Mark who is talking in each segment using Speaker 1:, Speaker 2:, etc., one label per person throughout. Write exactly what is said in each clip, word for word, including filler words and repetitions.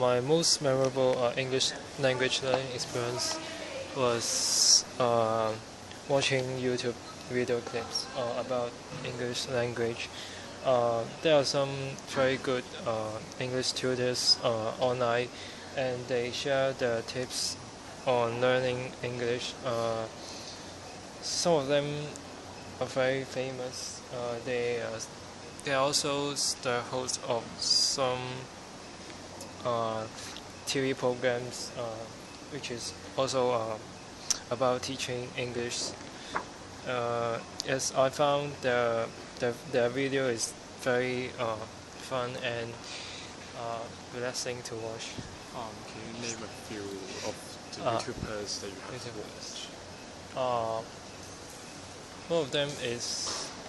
Speaker 1: My most memorable uh, English language learning experience was uh, watching YouTube video clips uh, about English language. Uh, there are some very good uh, English tutors uh, online, and they share their tips on learning English. Uh, some of them are very famous. Uh, they uh, they are also the host of some uh, T V programs, uh, which is also uh, about teaching English. Uh, yes, I found the the the video is very uh, fun and uh, relaxing to watch.
Speaker 2: Um, can you name a few of the
Speaker 1: Uh,
Speaker 2: YouTubers that you have
Speaker 1: YouTubers.
Speaker 2: watched?
Speaker 1: Uh, one of them is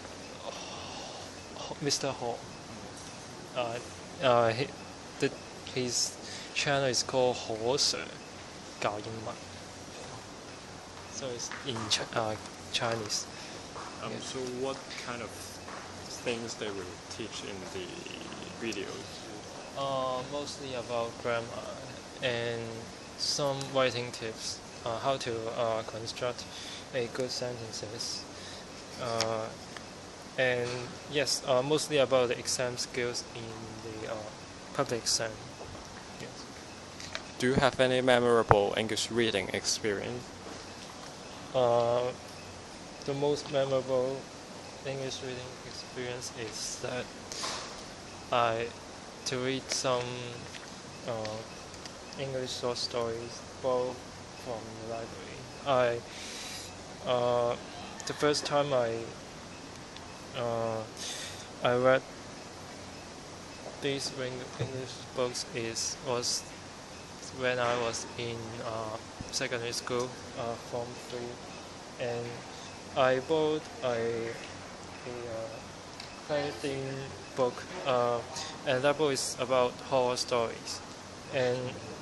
Speaker 1: Mister Ho. Uh, uh, he, the, his channel is called Ho Sir 教英文. So it's in Ch uh, Chinese.
Speaker 2: Um,
Speaker 1: Yeah.
Speaker 2: So what kind of things they will teach in the videos?
Speaker 1: Uh, mostly about grammar and some writing tips, uh, how to uh, construct a good sentences, uh, and yes, uh, mostly about the exam skills in the uh, public exam. Yes.
Speaker 2: Do you have any memorable English reading experience?
Speaker 1: Uh, the most memorable English reading experience is that I to read some uh, English short stories, both from the library. I uh, the first time I uh, I read these English books is was when I was in uh, secondary school, uh, Form three, and I bought a a uh, very thin book, uh, and that book is about horror stories, and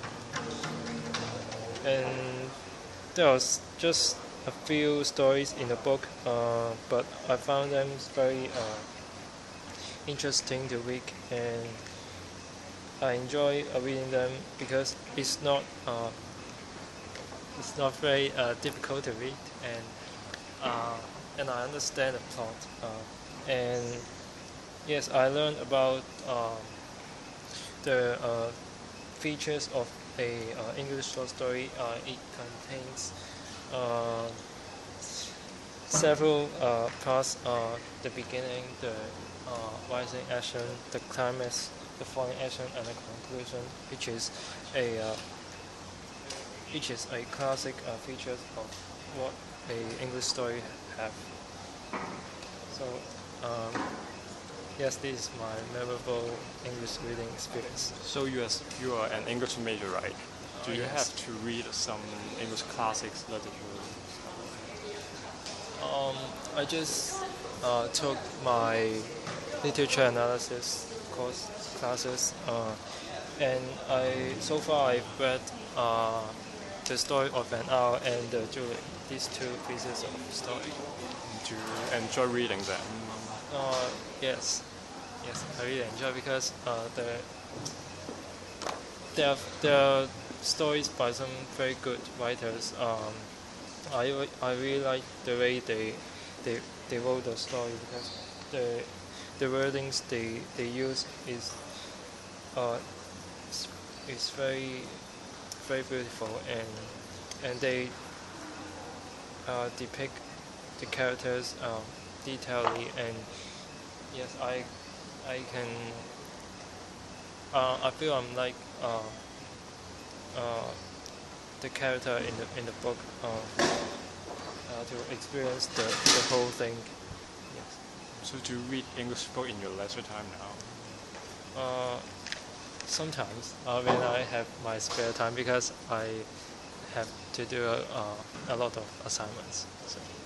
Speaker 1: and there was just a few stories in the book, uh, but I found them very uh, interesting to read, and I enjoy uh, reading them because it's not uh, it's not very uh, difficult to read, and uh, and I understand the plot, uh, and yes, I learned about uh, the uh, features of a uh, English short story. Uh, it contains uh, several uh, parts: uh, the beginning, the uh, rising action, the climax, the falling action, and the conclusion, which is a uh, which is a classic uh, feature of what a English story have. So. Um, Yes, this is my memorable English reading experience.
Speaker 2: So you as you are an English major, right? Do
Speaker 1: Oh,
Speaker 2: you
Speaker 1: yes.
Speaker 2: have to read some English classics literature?
Speaker 1: Um, I just uh, took my literature analysis course classes, uh, and I so far I've read uh, the story of an hour and uh, Juliet. These two pieces of story.
Speaker 2: Do you enjoy reading them?
Speaker 1: Uh, yes, yes, I really enjoy because uh, the there are, there are stories by some very good writers. Um, I re- I really like the way they they they wrote the story because the the wordings they they use is uh is, is very very beautiful, and and they uh, depict the characters um, detailedly, and yes, I I can uh, I feel I'm like uh, uh, the character in the in the book uh, uh, to experience the, the whole thing. Yes.
Speaker 2: So do you read English book in your leisure time now?
Speaker 1: Uh, sometimes uh, when I have my spare time because I have to do uh, a lot of assignments. So.